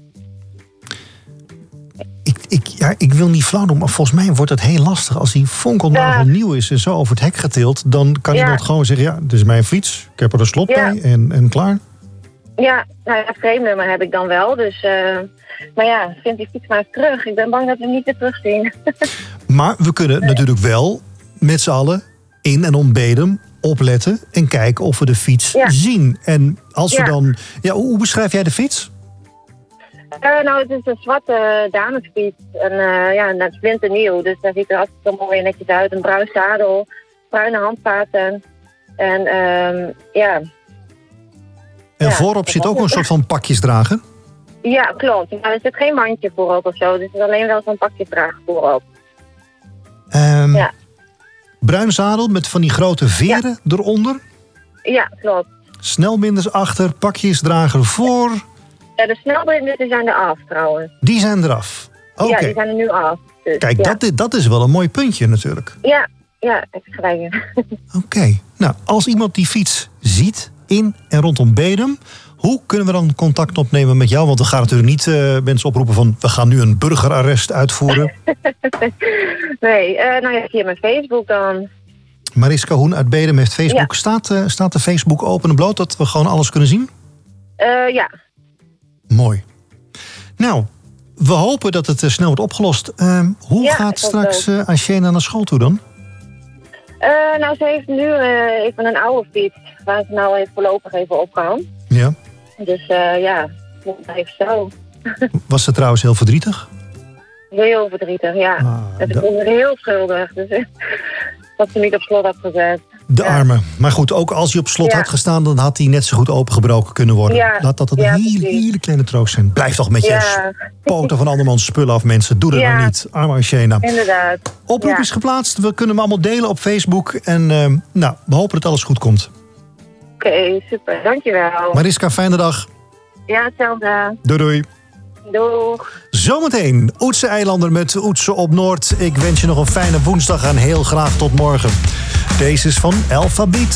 Ik wil niet flauw doen, maar volgens mij wordt het heel lastig. Als die fonkelnagel nieuw is en zo over het hek getild, dan kan iemand gewoon zeggen, ja, dit is mijn fiets. Ik heb er een slot bij en klaar. Ja, nou ja, frame-nummer heb ik dan wel. Dus, maar ja, vind die fiets maar eens terug. Ik ben bang dat we hem niet weer terugzien. Maar we kunnen natuurlijk wel met z'n allen in en om Bedum opletten en kijken of we de fiets zien. En als we dan... Ja, hoe beschrijf jij de fiets? Nou, het is een zwarte damesfiets. En ja, dat is splinternieuw. Dus daar ziet er hartstikke mooi en netjes uit. Een bruin zadel, bruine handvaten. En ja. En voorop zit ook een soort van pakjesdrager? Ja, klopt. Maar er zit geen mandje voorop of zo. Dus het is alleen wel zo'n pakjesdrager voorop. Ja. Bruin zadel met van die grote veren eronder? Ja, klopt. Snelbinders achter, pakjesdrager voor. Ja, de snelbinders zijn er af trouwens. Die zijn eraf? Oké. Ja, die zijn er nu af. Dus, kijk, dat is wel een mooi puntje natuurlijk. Ja, heb ik gelijk. Oké. Nou, als iemand die fiets ziet in en rondom Bedum, Hoe kunnen we dan contact opnemen met jou? Want we gaan natuurlijk niet mensen oproepen van... we gaan nu een burgerarrest uitvoeren. Nee, via mijn Facebook dan. Mariska Hoen uit Bedum heeft Facebook. Ja. Staat de Facebook open en bloot dat we gewoon alles kunnen zien? Ja. Mooi. Nou, we hopen dat het snel wordt opgelost. Hoe gaat straks Ashena naar school toe dan? Ze heeft nu even een oude fiets... waar ze nou voorlopig even op kan. Ja. Dus moet even zo. Was ze trouwens heel verdrietig? Heel verdrietig, ja. Ik vond het heel schuldig. Dus dat ze niet op slot had gezet. De arme. Maar goed, ook als hij op slot had gestaan... dan had hij net zo goed opengebroken kunnen worden. Ja. Laat dat een hele kleine troost zijn. Blijf toch met je poten van andermans spullen af, mensen. Doe dat nou niet. Arme Ashena. Inderdaad. Oproep is geplaatst. We kunnen hem allemaal delen op Facebook. En we hopen dat alles goed komt. Oké, super. Dankjewel. Mariska, fijne dag. Ja, hetzelfde. Doei, doei. Doeg. Zometeen Oetse Eilander met Oetse op Noord. Ik wens je nog een fijne woensdag en heel graag tot morgen. Deze is van Alphabeat.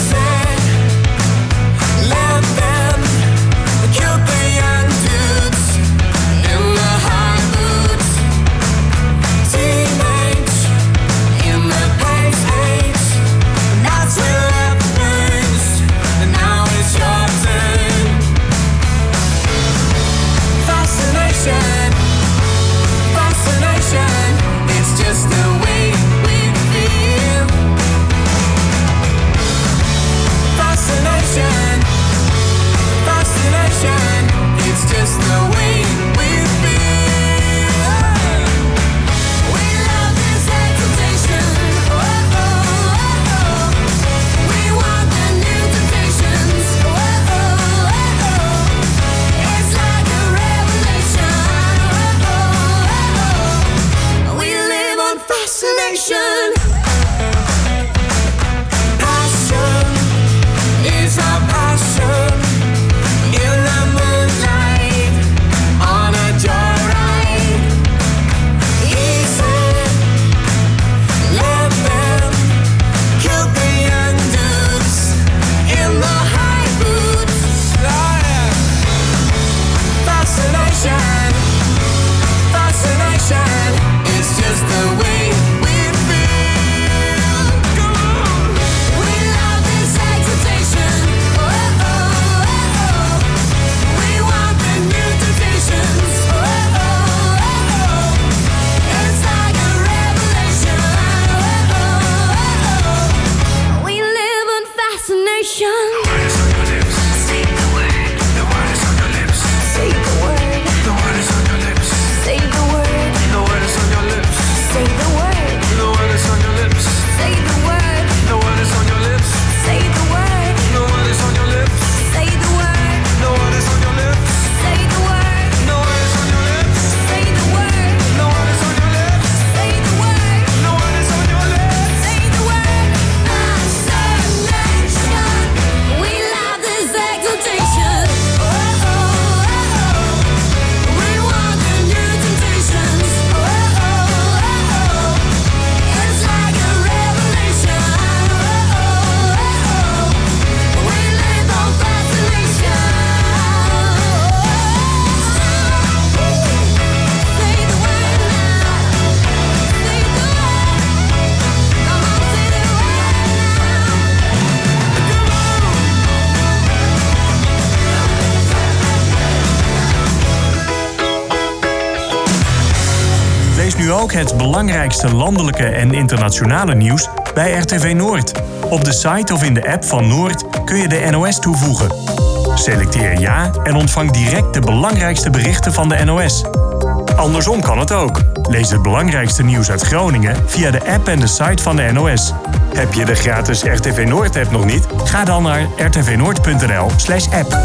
Nu ook het belangrijkste landelijke en internationale nieuws bij RTV Noord. Op de site of in de app van Noord kun je de NOS toevoegen. Selecteer ja en ontvang direct de belangrijkste berichten van de NOS. Andersom kan het ook. Lees het belangrijkste nieuws uit Groningen via de app en de site van de NOS. Heb je de gratis RTV Noord-app nog niet? Ga dan naar rtvnoord.nl/app.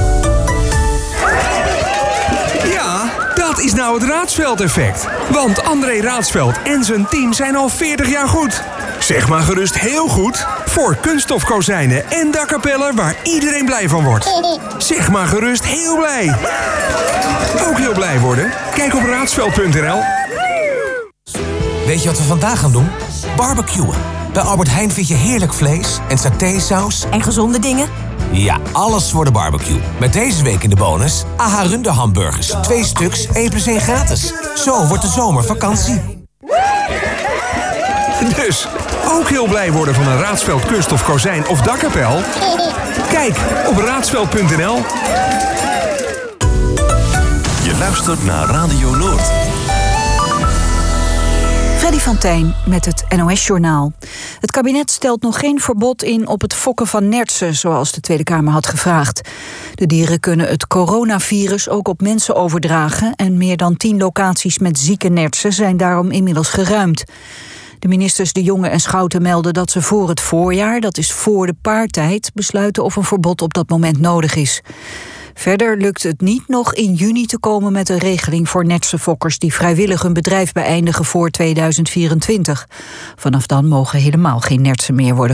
Dat is nou het Raadsveld-effect. Want André Raadsveld en zijn team zijn al 40 jaar goed. Zeg maar gerust heel goed voor kunststofkozijnen en dakkapellen waar iedereen blij van wordt. Zeg maar gerust heel blij. Ook heel blij worden? Kijk op raadsveld.nl. Weet je wat we vandaag gaan doen? Barbecuen. Bij Albert Heijn vind je heerlijk vlees en satésaus. En gezonde dingen. Ja, alles voor de barbecue. Met deze week in de bonus AH Runde hamburgers. 2 stuks, 1 + 1 gratis. Zo wordt de zomer vakantie. Dus, ook heel blij worden van een Raadsveld kunststof kozijn of dakkapel? Kijk op raadsveld.nl. Je luistert naar Radio Noord. Freddy van Tijn met het NOS-journaal. Het kabinet stelt nog geen verbod in op het fokken van nertsen, zoals de Tweede Kamer had gevraagd. De dieren kunnen het coronavirus ook op mensen overdragen en meer dan 10 locaties met zieke nertsen zijn daarom inmiddels geruimd. De ministers De Jonge en Schouten melden dat ze voor het voorjaar, dat is voor de paartijd, besluiten of een verbod op dat moment nodig is. Verder lukt het niet nog in juni te komen met een regeling voor nertsenfokkers die vrijwillig hun bedrijf beëindigen voor 2024. Vanaf dan mogen helemaal geen nertsen meer worden